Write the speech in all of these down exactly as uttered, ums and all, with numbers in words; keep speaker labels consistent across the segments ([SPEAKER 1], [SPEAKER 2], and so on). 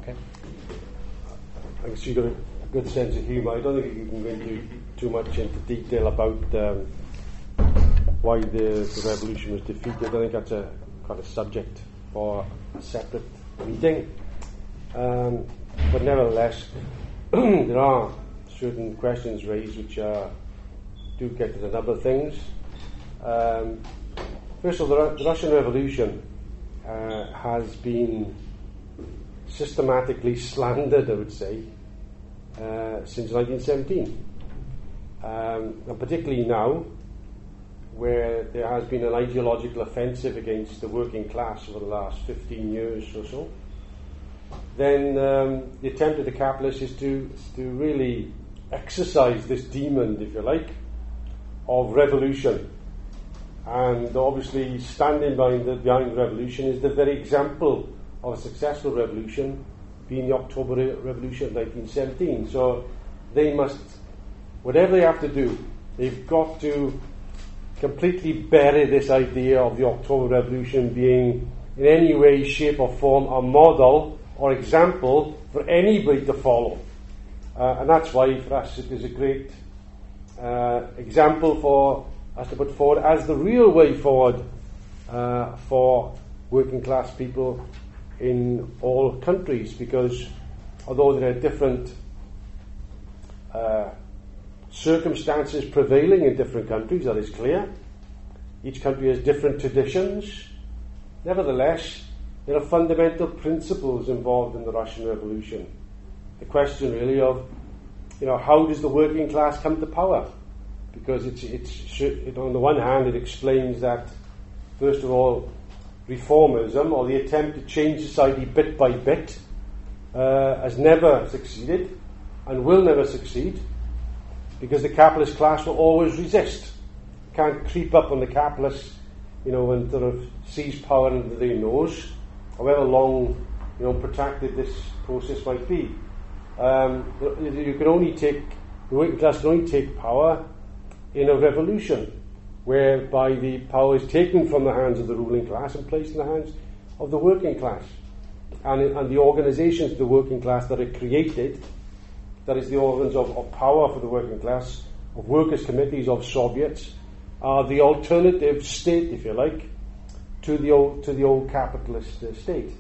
[SPEAKER 1] Okay. I guess you've got a good sense of humour. I don't think you can go into too much into detail about um, why the, the revolution was defeated. I think that's a kind of subject for a separate meeting. Um, but nevertheless, there are certain questions raised which uh, do get to the number of things. Um, first of all, the, the Russian Revolution uh, has been systematically slandered, I would say, uh, since nineteen seventeen. Um, and particularly now, where there has been an ideological offensive against the working class over the last fifteen years or so, then um, the attempt of the capitalists is to, to really exercise this demon, if you like, of revolution. And obviously standing behind the, behind the revolution is the very example of a successful revolution, being the October Re- Revolution of nineteen seventeen. So they must, whatever they have to do, they've got to completely bury this idea of the October Revolution being in any way, shape or form a model or example for anybody to follow. Uh, and that's why for us it is a great uh, example for us to put forward as the real way forward uh, for working class people in all countries, because although there are different uh, circumstances prevailing in different countries, that is clear. Each country has different traditions. Nevertheless, there are fundamental principles involved in the Russian Revolution. The question really of, you know, how does the working class come to power? Because it's, it's it, on the one hand, it explains that, first of all, reformism, or the attempt to change society bit by bit, uh, has never succeeded and will never succeed, because the capitalist class will always resist. Can't creep up on the capitalists, you know, and sort of seize power under their nose, however long, you know, protracted this process might be. Um, you can only take, the working class can only take power in a revolution, whereby the power is taken from the hands of the ruling class and placed in the hands of the working class. And, and the organizations of the working class that are created, that is the organs of, of power for the working class, of workers' committees, of Soviets, are the alternative state, if you like, to the old, to the old capitalist uh, state.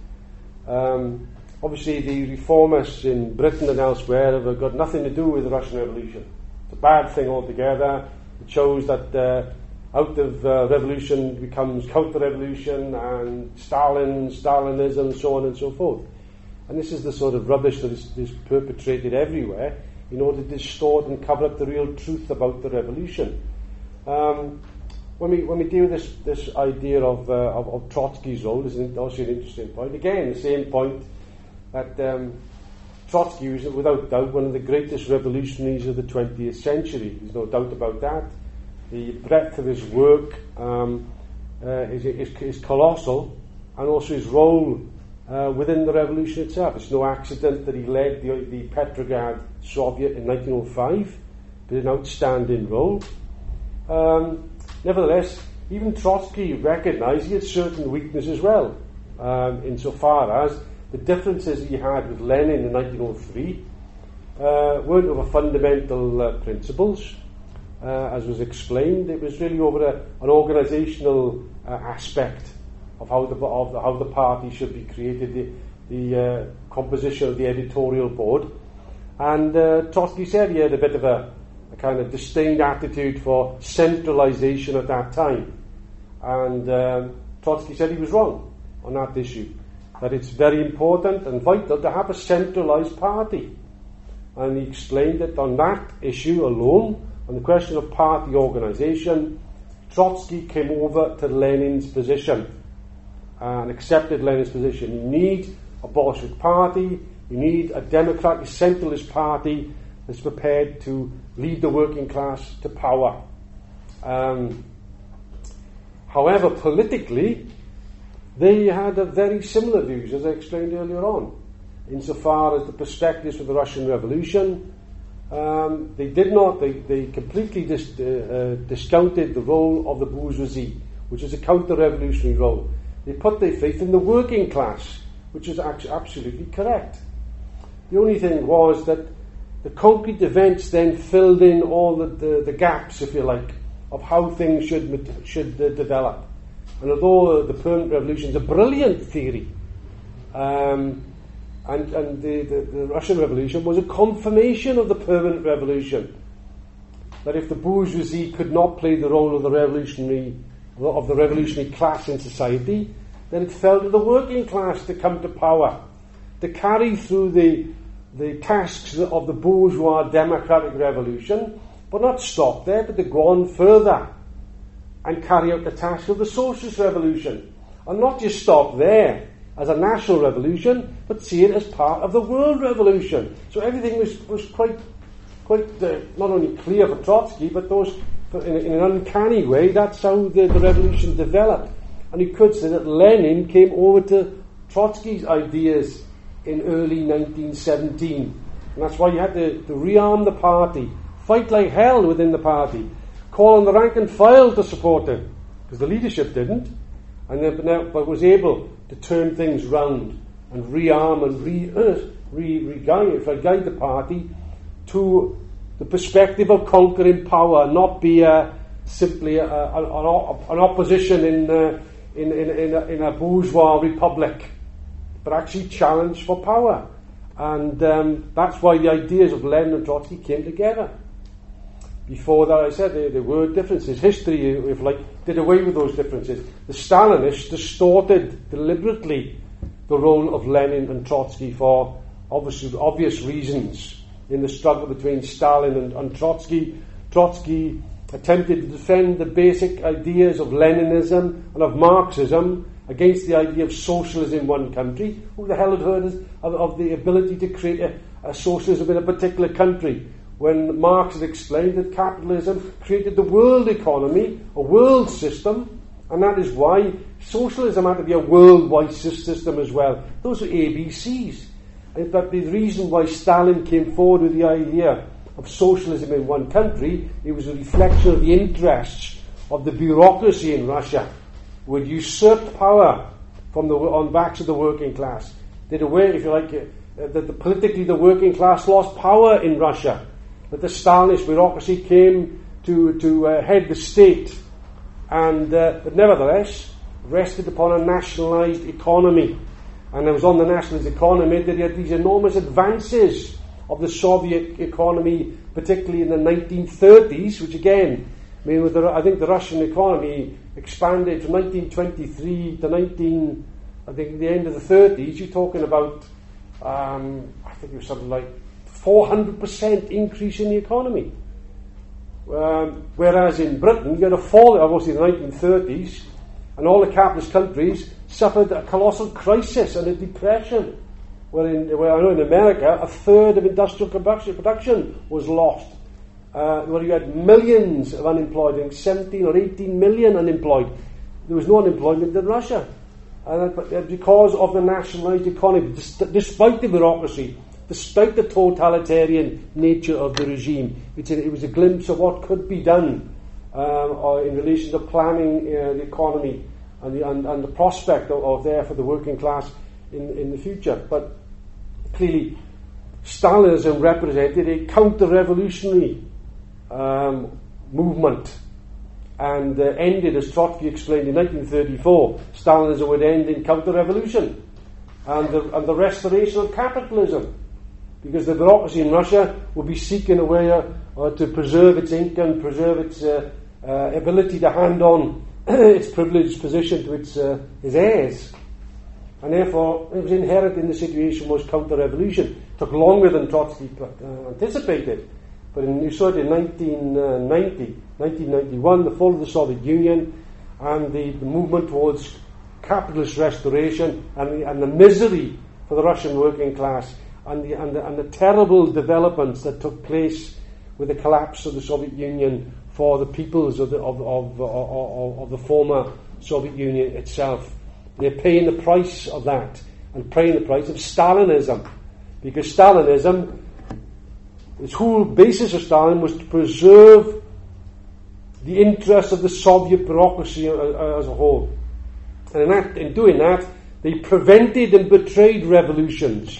[SPEAKER 1] Um, obviously, the reformists in Britain and elsewhere have got nothing to do with the Russian Revolution. It's a bad thing altogether. It shows that uh, out of uh, revolution becomes counter-revolution and Stalin, Stalinism, so on and so forth. And this is the sort of rubbish that is, is perpetrated everywhere in order to distort and cover up the real truth about the revolution. Um, when we when we deal with this this idea of, uh, of of Trotsky's role, this is also an interesting point. Again, the same point that um, Trotsky was without doubt one of the greatest revolutionaries of the twentieth century. There's no doubt about that. The breadth of his work um, uh, is, is, is colossal, and also his role uh, within the revolution itself. It's no accident that he led the, the Petrograd Soviet in nineteen oh five, but an outstanding role. Um, nevertheless, even Trotsky recognised he had certain weaknesses as well, um, insofar as the differences he had with Lenin in nineteen oh three uh, weren't over fundamental uh, principles. Uh, as was explained, it was really over a, an organisational uh, aspect of how the of the, how the party should be created, the, the uh, composition of the editorial board. And uh, Trotsky said he had a bit of a, a kind of disdained attitude for centralisation at that time. And um, Trotsky said he was wrong on that issue, that it's very important and vital to have a centralised party. And he explained that on that issue alone, on the question of party organisation, Trotsky came over to Lenin's position and accepted Lenin's position. You need a Bolshevik party, you need a democratic centralist party that's prepared to lead the working class to power. Um, however, politically, they had a very similar views, as I explained earlier on, insofar as the perspectives for the Russian Revolution. Um, they did not, they, they completely dis, uh, uh, discounted the role of the bourgeoisie, which is a counter-revolutionary role. They put their faith in the working class, which is actually absolutely correct. The only thing was that the concrete events then filled in all the, the, the gaps, if you like, of how things should should uh, develop. And although uh, the permanent revolution is a brilliant theory, um, and, and the, the, the Russian Revolution was a confirmation of the permanent revolution, that if the bourgeoisie could not play the role of the revolutionary of the revolutionary class in society, then it fell to the working class to come to power, to carry through the the tasks of the bourgeois democratic revolution, but not stop there, but to go on further and carry out the task of the socialist revolution, and not just stop there as a national revolution, but see it as part of the world revolution. So everything was was quite quite uh, not only clear for Trotsky, but those in, in an uncanny way. That's how the, the revolution developed. And you could say that Lenin came over to Trotsky's ideas in early nineteen seventeen. And that's why you had to, to rearm the party, fight like hell within the party, call on the rank and file to support him, because the leadership didn't, and then, but, but was able to turn things round and rearm and re, uh, re, re-guide, guide the party to the perspective of conquering power, not be a, simply a, a, an, an opposition in, uh, in, in, in, a, in a bourgeois republic, but actually challenge for power. And um, that's why the ideas of Lenin and Trotsky came together. Before that, I said there, there were differences. History, if like, did away with those differences. The Stalinists distorted deliberately the role of Lenin and Trotsky for obvious, obvious reasons in the struggle between Stalin and, and Trotsky. Trotsky attempted to defend the basic ideas of Leninism and of Marxism against the idea of socialism in one country. Who the hell had heard of, of the ability to create a, a socialism in a particular country, when Marx had explained that capitalism created the world economy, a world system, and that is why socialism had to be a worldwide system as well. Those are A B Cs. And but the reason why Stalin came forward with the idea of socialism in one country, it was a reflection of the interests of the bureaucracy in Russia, who had usurped power from the on backs of the working class. Did away, if you like, uh, that the, politically the working class lost power in Russia. But the Stalinist bureaucracy came to to uh, head the state, and uh, but nevertheless rested upon a nationalised economy. And it was on the nationalist economy that he had these enormous advances of the Soviet economy, particularly in the nineteen thirties, which again, I mean, with the, I think the Russian economy expanded from nineteen twenty-three to nineteen, I think the end of the thirties. You're talking about, um, I think it was something like four hundred percent increase in the economy. Um, whereas in Britain, you had a fall, obviously in the nineteen thirties, and all the capitalist countries suffered a colossal crisis and a depression. Where, in, where I know in America, a third of industrial production, production was lost. Uh, where you had millions of unemployed, I think seventeen or eighteen million unemployed. There was no unemployment in Russia. And uh, because of the nationalised economy, despite the bureaucracy, despite the totalitarian nature of the regime, it's a, it was a glimpse of what could be done um, in relation to planning uh, the economy and the, and, and the prospect of, of there for the working class in, in the future. But clearly, Stalinism represented a counter-revolutionary um, movement, and uh, ended, as Trotsky explained in nineteen thirty-four, Stalinism would end in counter-revolution and the, and the restoration of capitalism, because the bureaucracy in Russia would be seeking a way uh, uh, to preserve its income, preserve its uh, uh, ability to hand on its privileged position to its, uh, its heirs. And therefore, it was inherent in the situation was counter-revolution. It took longer than Trotsky uh, anticipated. But in, you saw it in nineteen ninety, nineteen ninety-one, the fall of the Soviet Union, and the, the movement towards capitalist restoration, and the, and the misery for the Russian working class, and the, and the, and the terrible developments that took place with the collapse of the Soviet Union for the peoples of the, of, of, of, of the former Soviet Union itself. They're paying the price of that, and paying the price of Stalinism, because Stalinism, its whole basis of Stalin was to preserve the interests of the Soviet bureaucracy as a whole. And in, that, in doing that, they prevented and betrayed revolutions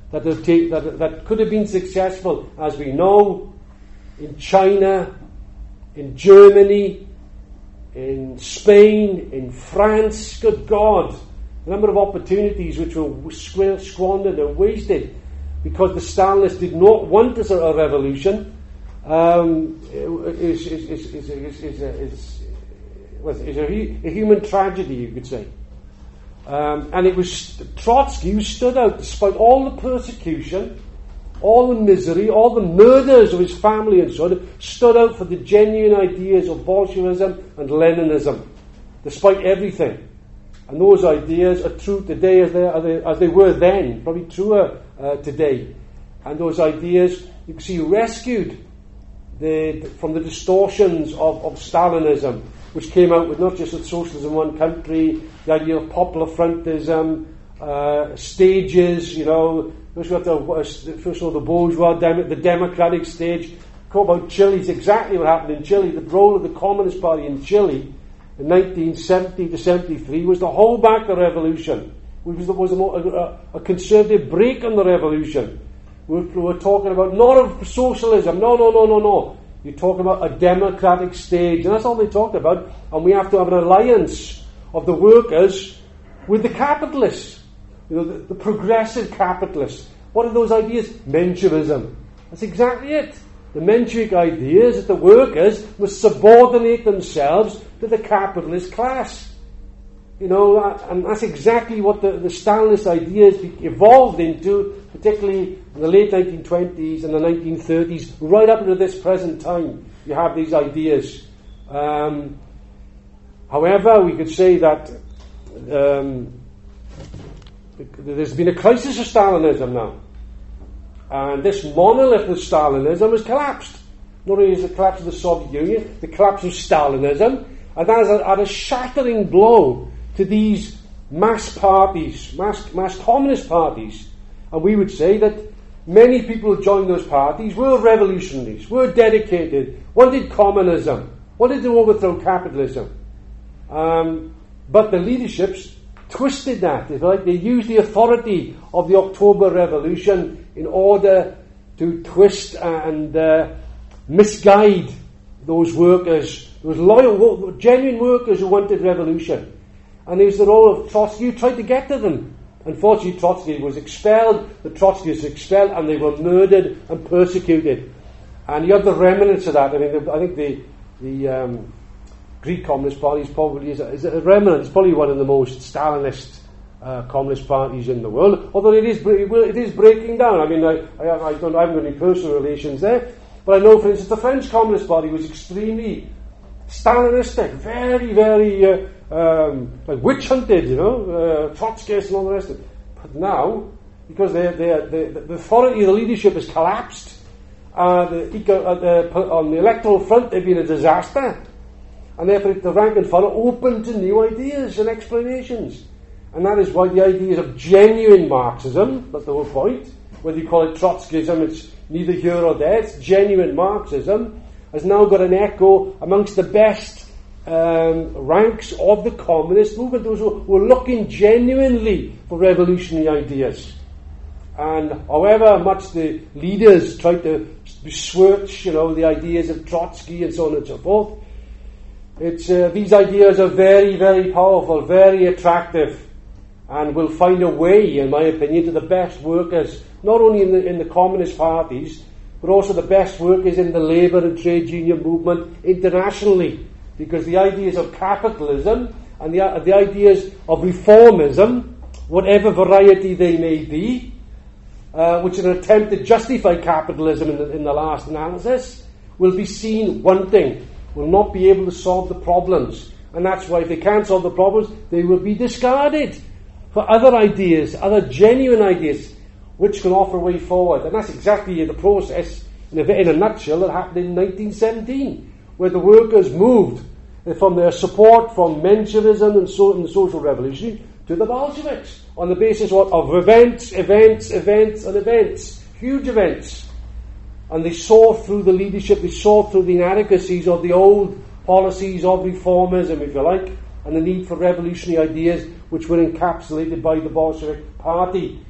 [SPEAKER 1] that, have take, that, that could have been successful, as we know, in China, in Germany, in Spain, in France. Good God, the number of opportunities which were squandered and wasted because the Stalinists did not want a, a revolution um, is, is, is, is, is, is, is, is a, a human tragedy, you could say. Um, and it was Trotsky who stood out despite all the persecution, all the misery, all the murders of his family and so on, stood out for the genuine ideas of Bolshevism and Leninism, despite everything. And those ideas are true today as they, as they, as they were then, probably truer uh, today. And those ideas, you can see, rescued the, from the distortions of, of Stalinism, which came out with not just with socialism in one country, the idea of popular frontism, uh, stages, you know, first of all, first of all the bourgeois, dem- the democratic stage. Talk about Chile, is exactly what happened in Chile. The role of the Communist Party in Chile in nineteen seventy to seventy-three was to hold back the revolution, which was, was a, a, a conservative break on the revolution. We're, we're talking about not of socialism, no, no, no, no, no. You're talking about a democratic stage, and that's all they talked about. And we have to have an alliance of the workers with the capitalists, you know, the, the progressive capitalists. What are those ideas? Menchevism. That's exactly it. The Menshevik idea is that the workers must subordinate themselves to the capitalist class. You know, and that's exactly what the, the Stalinist ideas evolved into, particularly in the late nineteen twenties and the nineteen thirties, right up to this present time. You have these ideas. Um, however, we could say that um, there's been a crisis of Stalinism now. And this monolith of Stalinism has collapsed. Not only is the collapse of the Soviet Union, the collapse of Stalinism, and that has had a shattering blow to these mass parties, mass, mass communist parties. And we would say that many people who joined those parties were revolutionaries, were dedicated, wanted communism, wanted to overthrow capitalism. Um, but the leaderships twisted that. It's like they used the authority of the October Revolution in order to twist and uh, misguide those workers, those loyal, genuine workers who wanted revolution. And it was the role of Trotsky who tried to get to them. Unfortunately, Trotsky was expelled, the Trotskyists were expelled, and they were murdered and persecuted. And you have the remnants of that. I mean, I think the the um, Greek Communist Party is probably is a, is a remnant. It's probably one of the most Stalinist uh, communist parties in the world. Although it is it is breaking down. I mean, I I, I don't I haven't got any personal relations there, but I know, for instance, the French Communist Party was extremely Stalinistic, very very. Uh, Um, like witch hunted, you know, uh, Trotskyists and all the rest of it. But now, because they, they, they, the authority of the leadership has collapsed, uh, the, eco, uh, the, on the electoral front they've been a disaster, and therefore the rank and file are open to new ideas and explanations. And that is why the ideas of genuine Marxism, that's the whole point, whether you call it Trotskyism, it's neither here or there, it's genuine Marxism, has now got an echo amongst the best Um, ranks of the communist movement, those who were looking genuinely for revolutionary ideas. And however much the leaders tried to switch, you know, the ideas of Trotsky and so on and so forth, it's uh, these ideas are very, very powerful, very attractive, and will find a way, in my opinion, to the best workers, not only in the in the communist parties, but also the best workers in the labour and trade union movement internationally. Because the ideas of capitalism and the, the ideas of reformism, whatever variety they may be, uh, which are an attempt to justify capitalism in the, in the last analysis, will be seen wanting, will not be able to solve the problems. And that's why if they can't solve the problems, they will be discarded for other ideas, other genuine ideas, which can offer a way forward. And that's exactly the process, in a, in a nutshell, that happened in nineteen seventeen, where the workers moved from their support from Menchevism and, so, and the social revolution to the Bolsheviks on the basis of, of events, events, events, and events, huge events. And they saw through the leadership, they saw through the inadequacies of the old policies of reformism, if you like, and the need for revolutionary ideas which were encapsulated by the Bolshevik Party.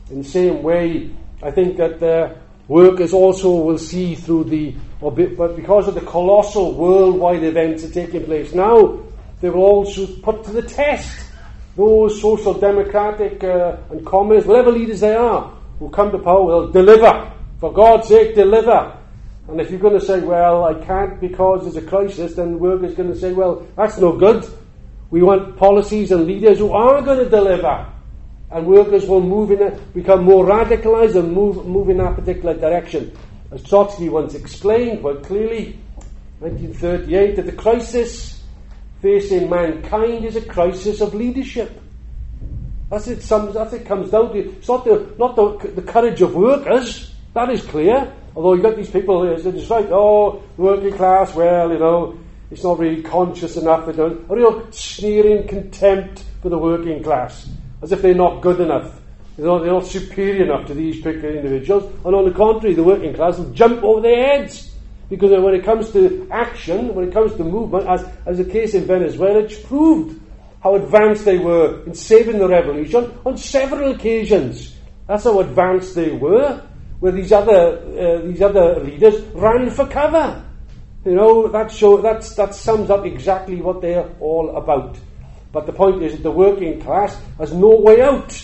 [SPEAKER 1] In the same way, I think that the workers also will see through the, or be, but because of the colossal worldwide events that are taking place now, they will also put to the test those social democratic uh, and communist, whatever leaders they are, who come to power will deliver. For God's sake, deliver. And if you're going to say, well, I can't because there's a crisis, then workers are going to say, well, that's no good. We want policies and leaders who are going to deliver. And workers will move in a, become more radicalized and move, move in that particular direction. As Trotsky once explained quite clearly, nineteen thirty-eight, that the crisis facing mankind is a crisis of leadership. That's it, sums, that's it comes down to. It's not the, not the, the courage of workers, that is clear. Although you've got these people that just like, oh, the working class, well, you know, it's not really conscious enough. They don't, a real sneering contempt for the working class, as if they're not good enough. They're not, they're not superior enough to these particular individuals. And on the contrary, the working class will jump over their heads. Because when it comes to action, when it comes to movement, as, as the case in Venezuela, it's proved how advanced they were in saving the revolution on several occasions. That's how advanced they were, where these other uh, these other leaders ran for cover. You know, that show that's that sums up exactly what they're all about. But the point is that the working class has no way out.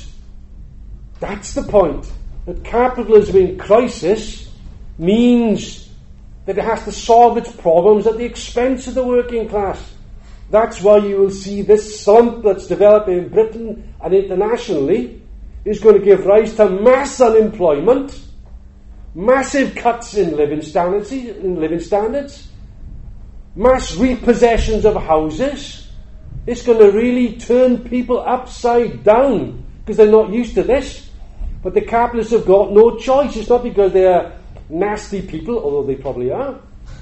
[SPEAKER 1] That's the point. That capitalism in crisis means that it has to solve its problems at the expense of the working class. That's why you will see this slump that's developing in Britain and internationally is going to give rise to mass unemployment, massive cuts in living standards, in living standards, mass repossessions of houses. It's going to really turn people upside down because they're not used to this. But the capitalists have got no choice. It's not because they're nasty people, although they probably are.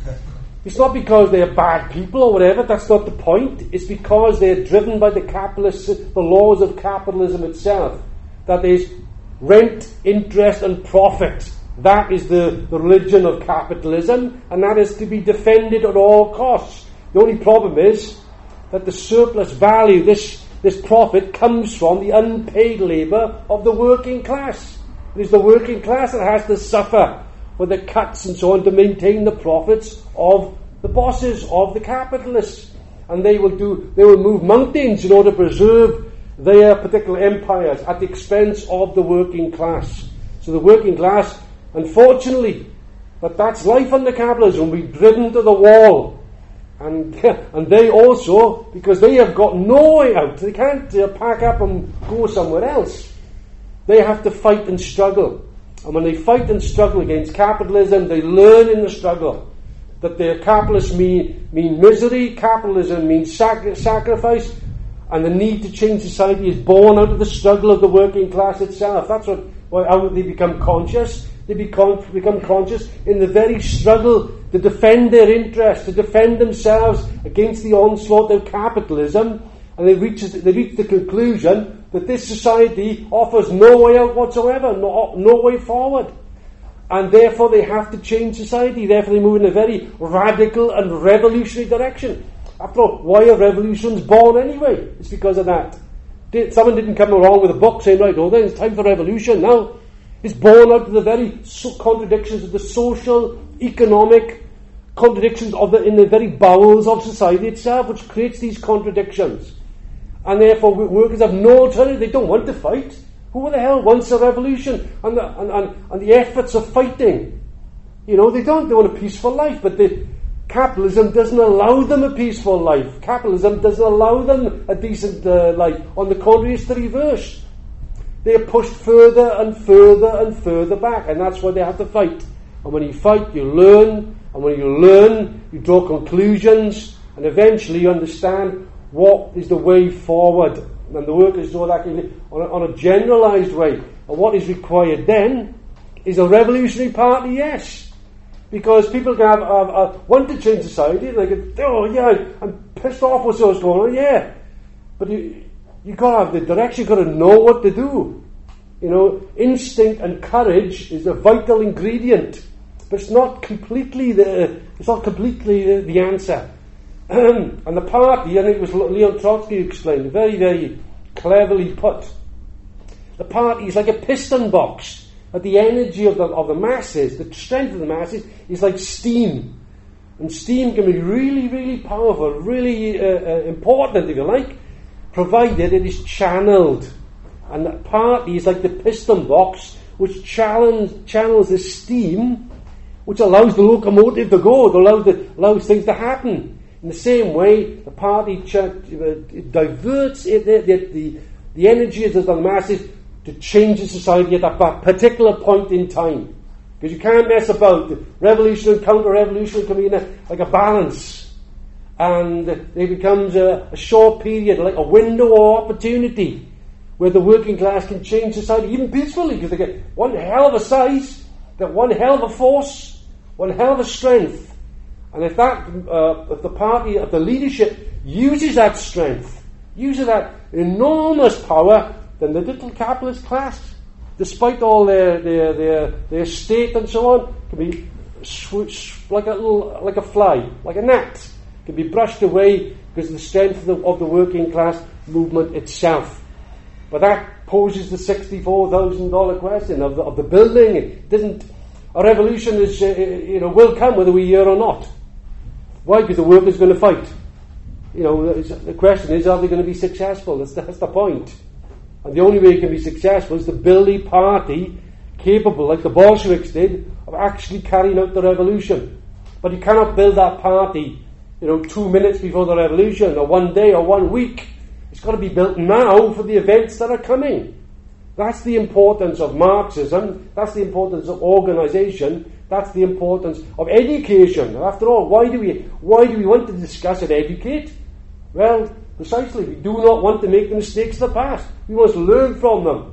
[SPEAKER 1] It's not because they're bad people or whatever. That's not the point. It's because they're driven by the capitalist, the laws of capitalism itself. That is rent, interest, and profit. That is the, the religion of capitalism, and that is to be defended at all costs. The only problem is that the surplus value, this, this profit, comes from the unpaid labour of the working class. It is the working class that has to suffer for the cuts and so on to maintain the profits of the bosses, of the capitalists. And they will do, they will move mountains in order to preserve their particular empires at the expense of the working class. So the working class, unfortunately, but that's life under capitalism, will be driven to the wall. And and they also, because they have got no way out, they can't uh, pack up and go somewhere else. They have to fight and struggle. And when they fight and struggle against capitalism, they learn in the struggle that their capitalists mean, mean misery, capitalism means sac- sacrifice, and the need to change society is born out of the struggle of the working class itself. That's what, what how they become conscious. They become, become conscious in the very struggle to defend their interests, to defend themselves against the onslaught of capitalism, and they reach, they reach the conclusion that this society offers no way out whatsoever, no, no way forward. And therefore they have to change society. Therefore they move in a very radical and revolutionary direction. After all, why are revolutions born anyway? It's because of that. Someone didn't come along with a book saying, right, oh, then it's time for revolution now. It's born out of the very contradictions of the social, economic contradictions of the, in the very bowels of society itself, which creates these contradictions. And therefore workers have no alternative. They don't want to fight. Who the hell wants a revolution? And the, and, and, and the efforts of fighting. You know, they don't. They want a peaceful life. But the, capitalism doesn't allow them a peaceful life. Capitalism doesn't allow them a decent uh, life. On the contrary, it's the reverse. They are pushed further and further and further back. And that's why they have to fight. And when you fight, you learn. And when you learn, you draw conclusions. And eventually you understand what is the way forward. And the workers do that on a, on a generalised way. And what is required then is a revolutionary party, yes. Because people can have, have, have want to change society, and they can, oh yeah, I'm pissed off with what's going on, yeah. But you you got to have the direction, you've got to know what to do. You know, instinct and courage is a vital ingredient, but it's not completely the it's not completely the, the answer. And the party, I think it was Leon Trotsky who explained, very, very cleverly put, the party is like a piston box. But the energy of the, of the masses, the strength of the masses, is like steam. And steam can be really, really powerful, really uh, uh, important, if you like, provided it is channeled. And the party is like the piston box, which channels, channels the steam, which allows the locomotive to go, it allows, the, allows things to happen. In the same way, the party ch- uh, it diverts it, the, the, the energies of the masses to change the society at that particular point in time. Because you can't mess about. The revolution and counter-revolution can be in a, like a balance. And it becomes a, a short period, like a window of opportunity, where the working class can change society, even peacefully, because they get one hell of a size, get one hell of a force, one hell of a strength. And if that, uh, if the party, if the leadership uses that strength, uses that enormous power, then the little capitalist class, despite all their their their, their state and so on, can be sw- sw- like a little, like a fly, like a gnat, can be brushed away because of the strength of the, of the working class movement itself. But that poses the sixty-four thousand dollar question of the of the building. It doesn't. A revolution is, uh, you know, will come whether we hear or not. Why? Because the workers are going to fight. You know, the question is, are they going to be successful? That's the, that's the point. And the only way it can be successful is to build a party capable, like the Bolsheviks did, of actually carrying out the revolution. But you cannot build that party, you know, two minutes before the revolution, or one day, or one week. It's got to be built now for the events that are coming. That's the importance of Marxism. That's the importance of organisation. That's the importance of education. After all, why do we why do we want to discuss and educate? Well, precisely, we do not want to make the mistakes of the past. We must learn from them.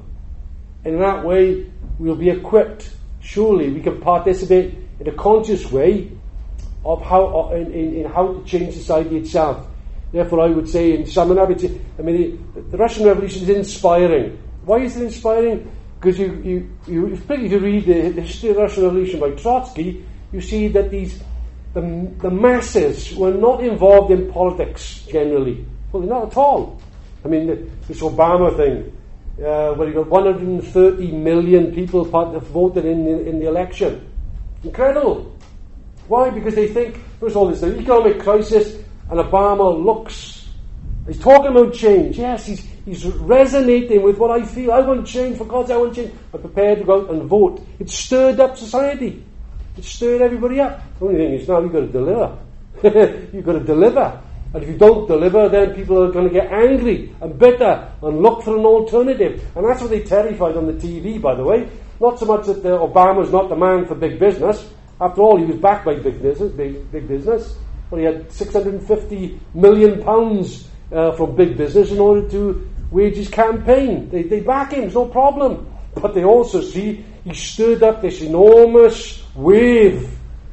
[SPEAKER 1] In that way, we'll be equipped. Surely, we can participate in a conscious way of how in, in, in how to change society itself. Therefore, I would say, in summing up, it's, I mean, the, the Russian Revolution is inspiring. Why is it inspiring? Because you, you, you, if you read the, the history of the Russian Revolution by Trotsky, you see that these the, the masses were not involved in politics generally. Well, they're not at all. I mean, this Obama thing, uh, where you got one hundred thirty million people voted in the, in the election. Incredible. Why? Because they think, first of all, there's the economic crisis, and Obama looks, he's talking about change. Yes, he's he's resonating with what I feel. I want change, for God's sake, I want change. I'm prepared to go out and vote. It stirred up society. It stirred everybody up. The only thing is now you've got to deliver. You've got to deliver. And if you don't deliver, then people are going to get angry and bitter and look for an alternative. And that's what they terrified on the T V, by the way. Not so much that uh, Obama's not the man for big business. After all, he was backed by big business. Big, big business. Well, he had six hundred fifty million pounds uh, from big business in order to wage his campaign. They, they back him, it's no problem. But they also see he stirred up this enormous wave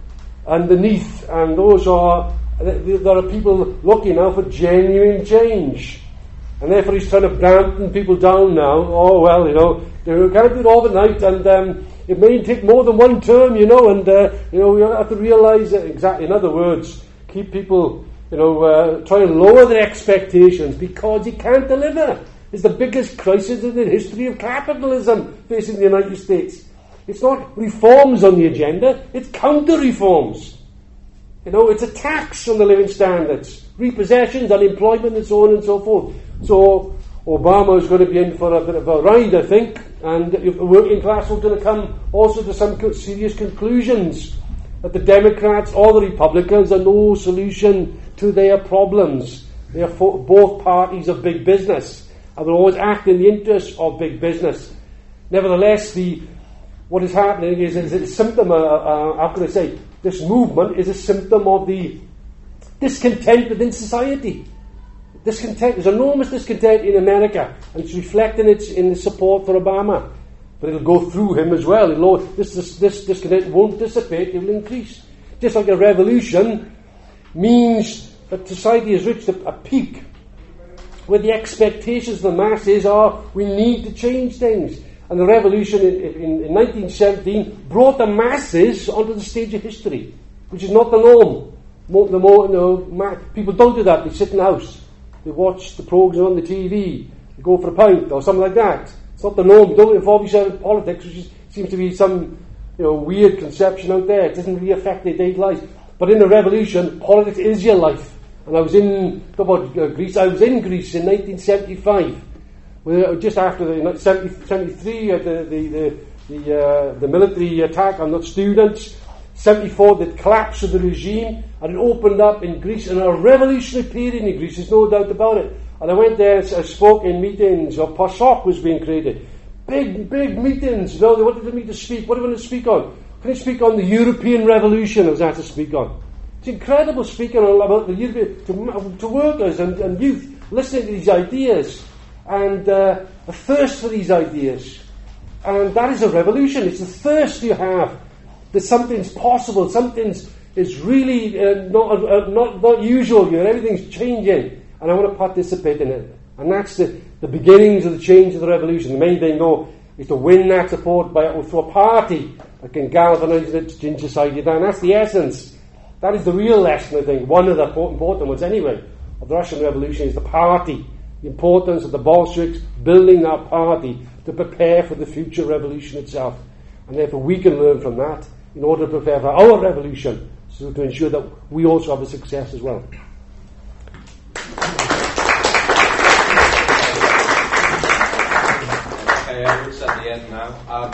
[SPEAKER 1] underneath, and those are there are people looking now for genuine change, and therefore he's trying to dampen people down now. Oh well, you know, they can't do it overnight, and um, it may take more than one term, you know, and uh, you know we have to realise that exactly. In other words, keep people, you know, uh, try and lower their expectations because you can't deliver. It's the biggest crisis in the history of capitalism facing the United States. It's not reforms on the agenda, it's counter-reforms. You know, it's a tax on the living standards, repossessions, unemployment, and so on and so forth. So Obama is going to be in for a bit of a ride, I think, and the working class are going to come also to some serious conclusions that the Democrats or the Republicans are no solution to their problems. They are for, both parties of big business, and will always act in the interest of big business. Nevertheless, the what is happening is, is a symptom, uh, uh, how can I say, this movement is a symptom of the discontent within society. Discontent, there's enormous discontent in America, and it's reflecting it in the support for Obama. But it'll go through him as well. It'll, this, this, this discontent won't dissipate, it will increase. Just like a revolution means that society has reached a, a peak where the expectations of the masses are, we need to change things. And the revolution in, in, in nineteen seventeen brought the masses onto the stage of history, which is not the norm. More, the more, you know, ma- people don't do that. They sit in the house. They watch the programme on the T V. They go for a pint or something like that. It's not the norm. You don't involve yourself in politics, which is, seems to be some, you know, weird conception out there. It doesn't really affect their daily lives. But in the revolution, politics is your life. And I was in, talk about uh, Greece, I was in Greece in nineteen seventy-five, where, just after the seventy-three, uh, the the the the, uh, the military attack on the students. seventy-four, the collapse of the regime, and it opened up in Greece, and a revolutionary period in Greece, there's no doubt about it. And I went there, I spoke in meetings, or PASOK was being created. Big, big meetings, you know, they wanted me to speak. What do you want to speak on? Can I speak on the European Revolution? I was asked to speak on. It's incredible speaking on about the European, to, to workers and, and youth, listening to these ideas, and uh, a thirst for these ideas. And that is a revolution. It's the thirst you have that something's possible, something's is really uh, not, uh, not not usual here. Everything's changing, and I want to participate in it. And that's the, the beginnings of the change of the revolution. The main thing, though, is to win that support by through a party that can galvanise the change society down. That's the essence. That is the real lesson, I think. One of the important ones, anyway, of the Russian Revolution is the party. The importance of the Bolsheviks building that party to prepare for the future revolution itself. And therefore we can learn from that in order to prepare for our revolution, so to ensure that we also have a success as well.
[SPEAKER 2] Okay, Edward's at the end now. Um,